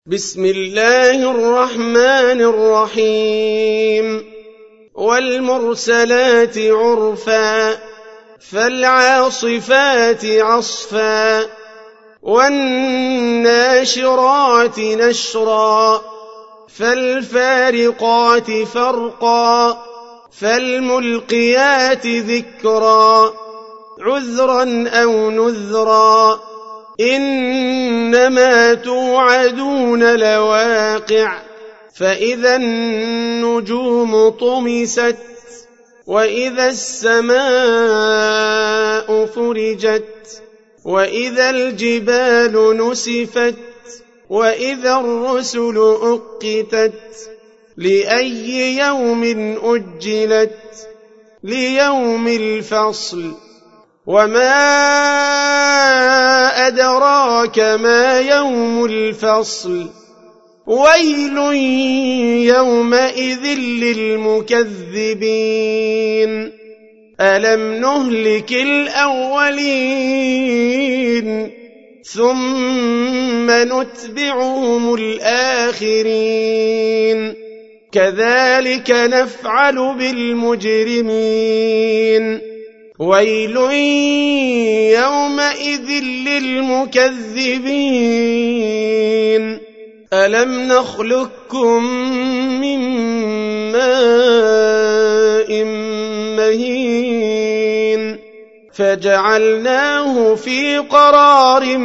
بسم الله الرحمن الرحيم والمرسلات عرفا فالعاصفات عصفا والناشرات نشرا فالفارقات فرقا فالملقيات ذكرا عذرا أو نذرا إنما توعدون لواقع فإذا النجوم طمست وإذا السماء فرجت وإذا الجبال نسفت وإذا الرسل أقتت لأي يوم أجلت ليوم الفصل وما أدراك ما يوم الفصل ويل يومئذ للمكذبين ألم نهلك الأولين ثم نتبعهم الآخرين كذلك نفعل بالمجرمين ويل يومئذ للمكذبين ألم نخلقكم من ماء مهين فجعلناه في قرار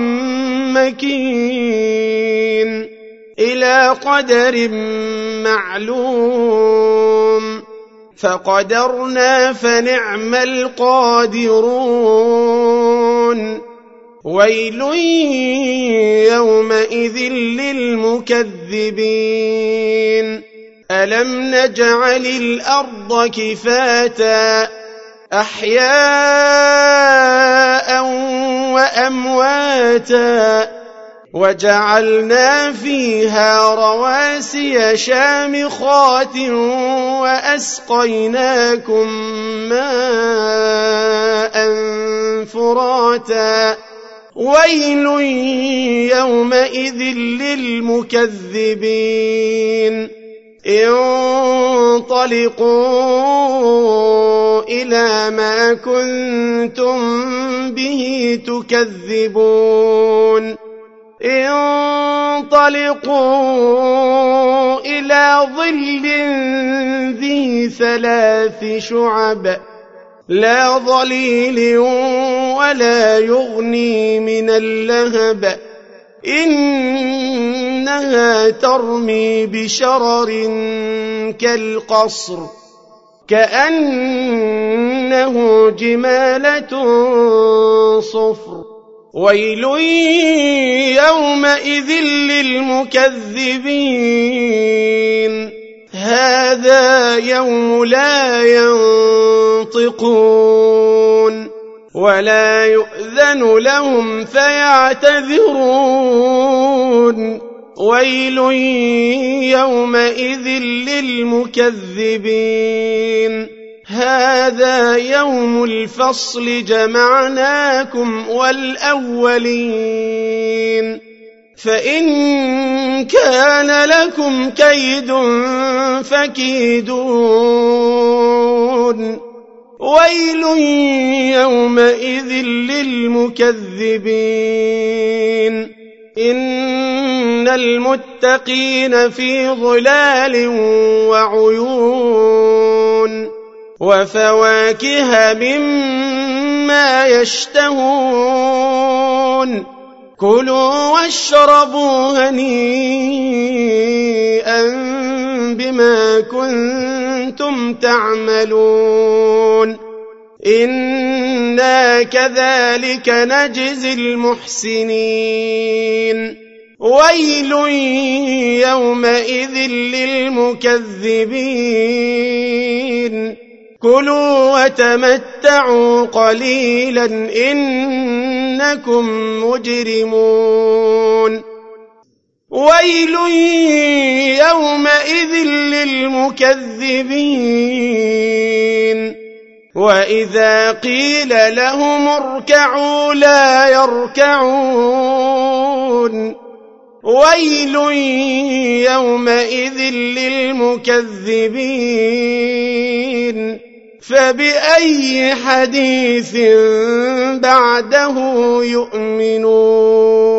مكين إلى قدر معلوم فقدرنا فنعم القادرون ويل يومئذ للمكذبين ألم نجعل الأرض كفاتا أحياء وأمواتا وجعلنا فيها رواسي شامخات وأسقيناكم ماء فراتا ويل يومئذ للمكذبين انطلقوا إلى ما كنتم به تكذبون انطلقوا إلى ظل ذي 3 شعب لا ظليل ولا يغني من اللهب إنها ترمي بشرر كالقصر كأنه جمالة صفر ويل يومئذ للمكذبين هذا يوم لا ينطقون ولا يؤذن لهم فيعتذرون ويل يومئذ للمكذبين هذا يوم الفصل جمعناكم والأولين فإن كان لكم كيد فكيدون ويل يومئذ للمكذبين إن المتقين في ظلال وعيون وفواكه مما يشتهون كلوا واشربوا هنيئا بما كنتم تعملون إنا كذلك نجزي المحسنين ويل يومئذ للمكذبين كلوا وتمتعوا قليلا إنكم مجرمون ويل يومئذ للمكذبين وإذا قيل لهم اركعوا لا يركعون ويل يومئذ للمكذبين فبأي حديث بعده يؤمنون